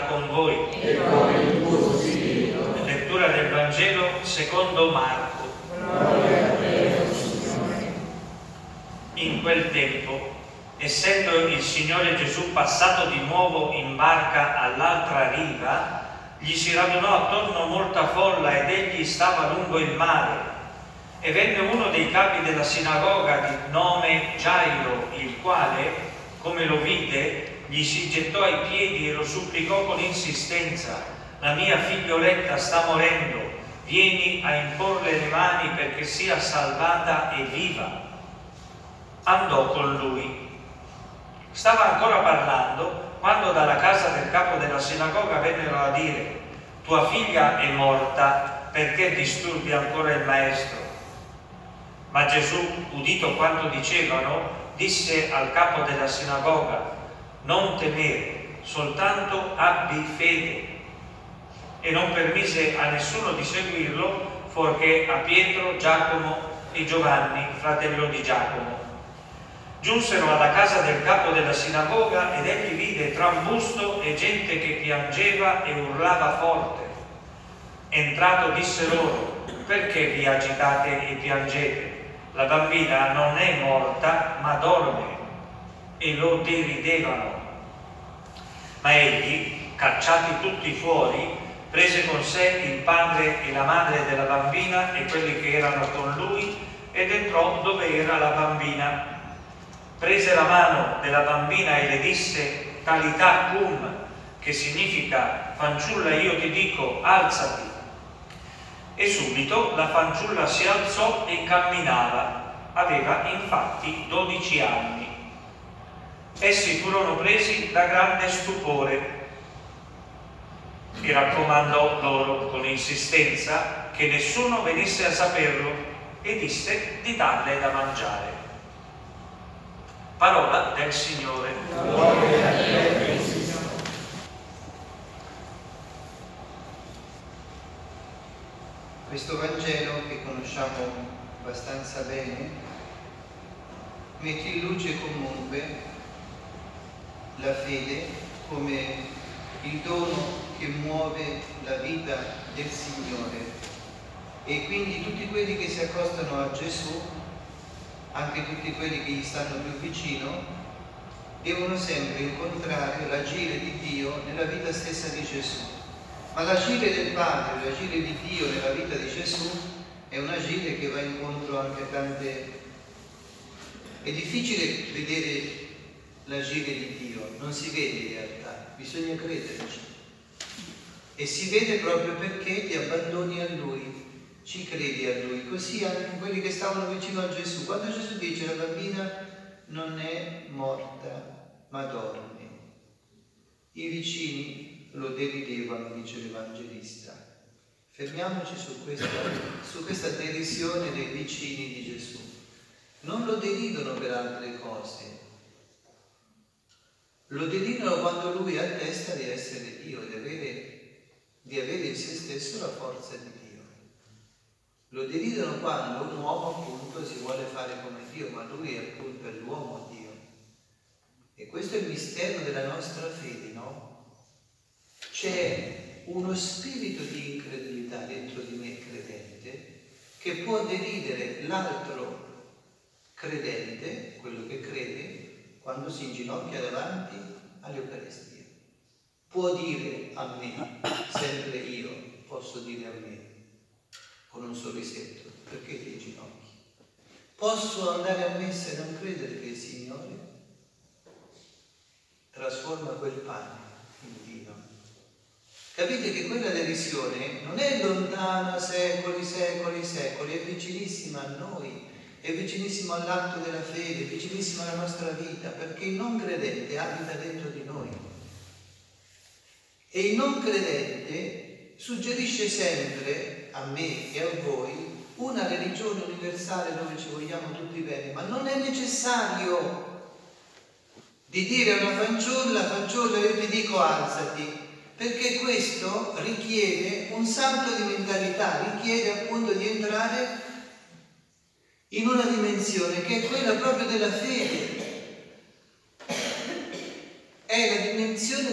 con voi. E con il tuo spirito. Lettura del Vangelo secondo Marco. Gloria a te, Signore. In quel tempo, essendo il Signore Gesù passato di nuovo in barca all'altra riva, gli si radunò attorno molta folla ed egli stava lungo il mare. E venne uno dei capi della sinagoga di nome Gairo, il quale, come lo vide, gli si gettò ai piedi e lo supplicò con insistenza: la mia figlioletta sta morendo, vieni a imporle le mani perché sia salvata e viva. Andò con lui. Stava ancora parlando quando dalla casa del capo della sinagoga vennero a dire: tua figlia è morta, perché disturbi ancora il maestro? Ma Gesù, udito quanto dicevano, disse al capo della sinagoga: non temere, soltanto abbi fede. E non permise a nessuno di seguirlo, fuorché a Pietro, Giacomo e Giovanni, fratello di Giacomo. Giunsero alla casa del capo della sinagoga ed egli vide trambusto e gente che piangeva e urlava forte. Entrato disse loro: perché vi agitate e piangete? La bambina non è morta, ma dorme. E lo deridevano. Ma egli, cacciati tutti fuori, prese con sé il padre e la madre della bambina e quelli che erano con lui ed entrò dove era la bambina. Prese la mano della bambina e le disse: Talità cum, che significa: fanciulla, io ti dico, alzati. E subito la fanciulla si alzò e camminava. Aveva infatti 12 anni. Essi furono presi da grande stupore e raccomandò loro con insistenza che nessuno venisse a saperlo e disse di darle da mangiare. Parola del Signore. Gloria a te, Signore. Questo Vangelo, che conosciamo abbastanza bene, mette in luce comunque la fede come il dono che muove la vita del Signore, e quindi tutti quelli che si accostano a Gesù, anche tutti quelli che gli stanno più vicino, devono sempre incontrare l'agire di Dio nella vita stessa di Gesù. Ma l'agire del Padre, l'agire di Dio nella vita di Gesù è un agire che va incontro anche a tante... È difficile vedere l'agire di Dio, non si vede in realtà, bisogna crederci. E si vede proprio perché ti abbandoni a Lui, ci credi a Lui. Così anche quelli che stavano vicino a Gesù, quando Gesù dice la bambina non è morta ma dorme, i vicini lo deridevano, dice l'Evangelista. Fermiamoci su questa derisione dei vicini di Gesù. Non lo deridono per altre cose, lo deridono quando lui attesta di essere Dio, di avere in se stesso la forza di Dio. Lo deridono quando un uomo appunto si vuole fare come Dio, ma lui appunto è l'uomo Dio. E questo è il mistero della nostra fede, no? C'è uno spirito di incredulità dentro di me credente che può deridere l'altro credente, quello che crede, quando si inginocchia davanti all'Eucaristia. Può dire a me, sempre io posso dire a me, con un sorrisetto, perché ti inginocchi? Posso andare a messa e non credere che il Signore trasforma quel pane in vino. Capite che quella derisione non è lontana secoli, secoli, secoli, è vicinissima a noi, è vicinissimo all'atto della fede, è vicinissimo alla nostra vita, perché il non credente abita dentro di noi. E il non credente suggerisce sempre a me e a voi una religione universale dove ci vogliamo tutti bene, ma non è necessario di dire a una fanciulla io ti dico alzati, perché questo richiede un salto di mentalità, richiede appunto di entrare in una dimensione che è quella proprio della fede. È la dimensione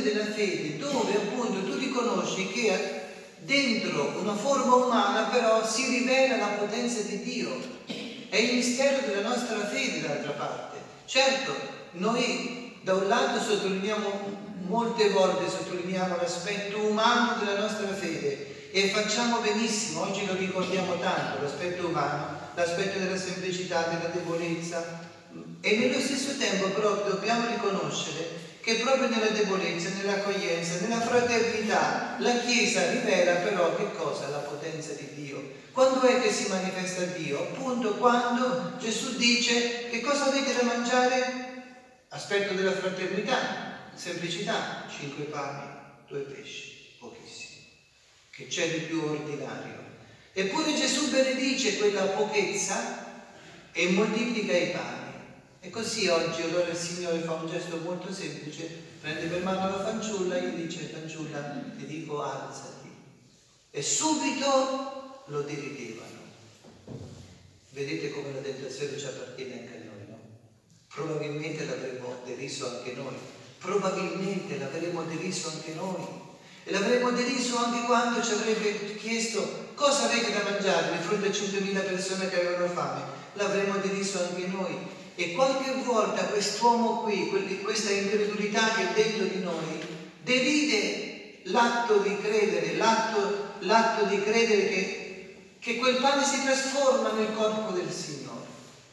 espressione della fede, dove appunto tu riconosci che dentro una forma umana però si rivela la potenza di Dio. È il mistero della nostra fede d'altra parte. Certo, noi da un lato molte volte sottolineiamo l'aspetto umano della nostra fede e facciamo benissimo, oggi lo ricordiamo tanto, l'aspetto umano, l'aspetto della semplicità, della debolezza, e nello stesso tempo però dobbiamo riconoscere che proprio nella debolezza, nell'accoglienza, nella fraternità, la Chiesa rivela però che cosa? La potenza di Dio. Quando è che si manifesta Dio? Appunto quando Gesù dice: che cosa avete da mangiare? Aspetto della fraternità, semplicità, 5 pani, 2 pesci, pochissimi. Che c'è di più ordinario? Eppure Gesù benedice quella pochezza e moltiplica i pani. E così oggi allora il Signore fa un gesto molto semplice, prende per mano la fanciulla e gli dice: fanciulla, ti dico alzati. E subito lo deridevano. Vedete come la tentazione ci appartiene anche a noi, no? Probabilmente l'avremmo deriso anche noi, probabilmente l'avremmo deriso anche noi, e l'avremmo deriso anche quando ci avrebbe chiesto: cosa avete da mangiare? Di fronte a 5.000 persone che avevano fame, l'avremmo deriso anche noi. E qualche volta quest'uomo qui, questa incredulità che è dentro di noi, deride l'atto di credere, l'atto di credere che quel pane si trasforma nel corpo del Signore.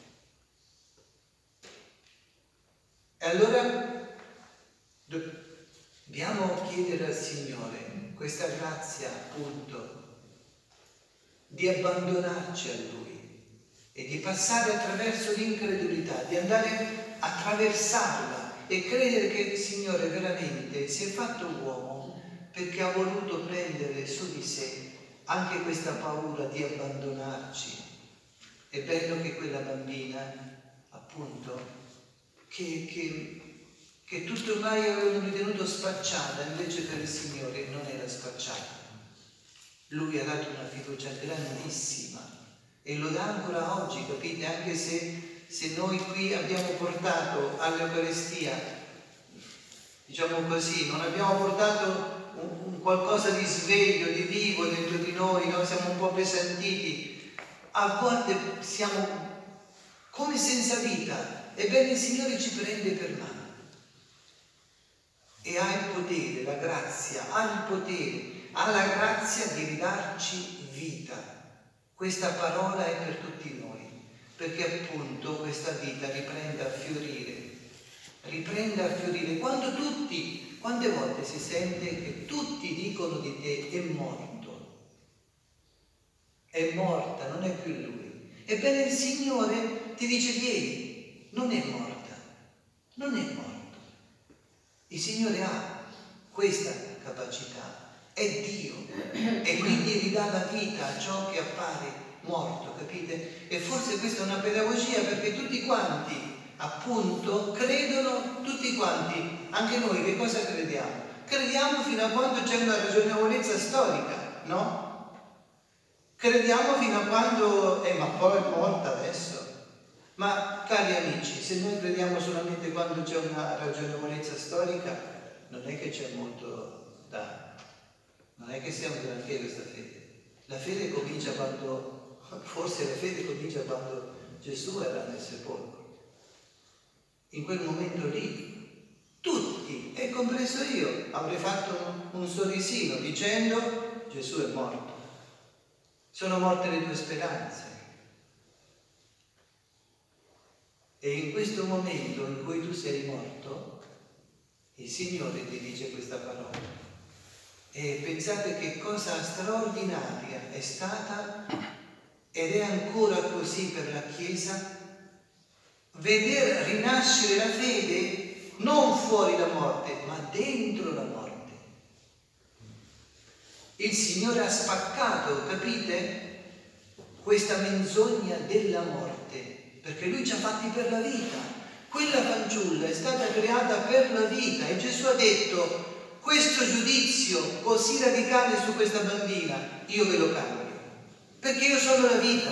E allora dobbiamo chiedere al Signore questa grazia, appunto, di abbandonarci a Lui e di passare attraverso l'incredulità, di andare a attraversarla e credere che il Signore veramente si è fatto uomo perché ha voluto prendere su di sé anche questa paura di abbandonarci. È bello che quella bambina, appunto, che tutto ormai avevano ritenuto spacciata, invece per il Signore non era spacciata. Lui ha dato una fiducia grandissima e lo dà ancora oggi, capite? Anche se noi qui abbiamo portato all'Eucaristia, diciamo così, non abbiamo portato un qualcosa di sveglio, di vivo dentro di noi, no? Siamo un po' pesantiti, a volte siamo come senza vita, ebbene il Signore ci prende per mano e ha il potere, la grazia, ha la grazia di ridarci vita. Questa parola è per tutti noi, perché appunto questa vita riprende a fiorire, quante volte si sente che tutti dicono di te: è morto, è morta, non è più lui. Ebbene il Signore ti dice: vieni, non è morta, non è morto. Il Signore ha questa capacità, è Dio, e quindi ridava vita a ciò che appare morto, capite? E forse questa è una pedagogia, perché tutti quanti appunto credono, tutti quanti, anche noi che cosa crediamo? Crediamo fino a quando c'è una ragionevolezza storica, no? Crediamo fino a quando ma poi è morta adesso. Ma cari amici, se noi crediamo solamente quando c'è una ragionevolezza storica, non è che c'è molto non è che sia un granché questa fede. La fede comincia quando Gesù era nel sepolcro. In quel momento lì, tutti, e compreso io, avrei fatto un sorrisino dicendo: Gesù è morto. Sono morte le tue speranze. E in questo momento in cui tu sei morto, il Signore ti dice questa parola. E pensate che cosa straordinaria è stata ed è ancora così per la Chiesa, veder rinascere la fede non fuori la morte, ma dentro la morte. Il Signore ha spaccato, capite, questa menzogna della morte, perché Lui ci ha fatti per la vita. Quella fanciulla è stata creata per la vita e Gesù ha detto: questo giudizio così radicale su questa bambina io ve lo cambio, perché io sono la vita.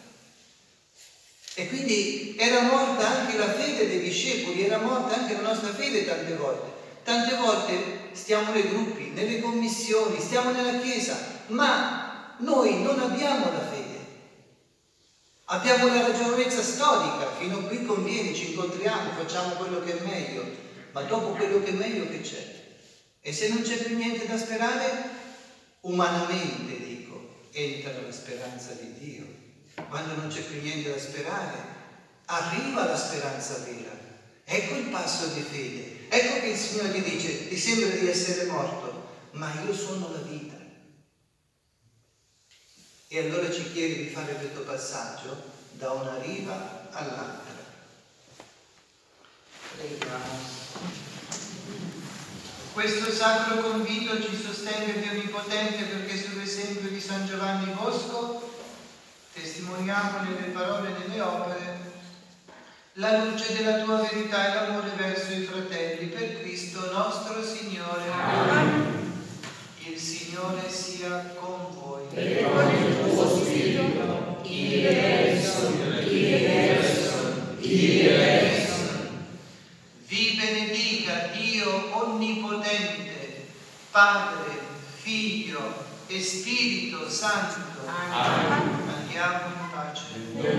E quindi era morta anche la fede dei discepoli, era morta anche la nostra fede tante volte. Tante volte stiamo nei gruppi, nelle commissioni, stiamo nella Chiesa, ma noi non abbiamo la fede. Abbiamo la ragionevolezza storica, fino a qui conviene, ci incontriamo, facciamo quello che è meglio, ma dopo quello che è meglio che c'è? E se non c'è più niente da sperare, umanamente dico, entra la speranza di Dio. Quando non c'è più niente da sperare, arriva la speranza vera. Ecco il passo di fede. Ecco che il Signore ti dice, ti sembra di essere morto, ma io sono la vita. E allora ci chiede di fare questo passaggio da una riva all'altra. Preghiamo. Questo sacro convito ci sostenga Dio Onnipotente, perché sull'esempio di San Giovanni Bosco testimoniamo nelle parole e nelle opere la luce della tua verità e l'amore verso i fratelli, per Cristo nostro Signore. Amen. Il Signore sia con voi. E con il tuo spirito, Vi benedica Dio Onnipotente, Padre, Figlio e Spirito Santo. Amen. Andiamo in pace.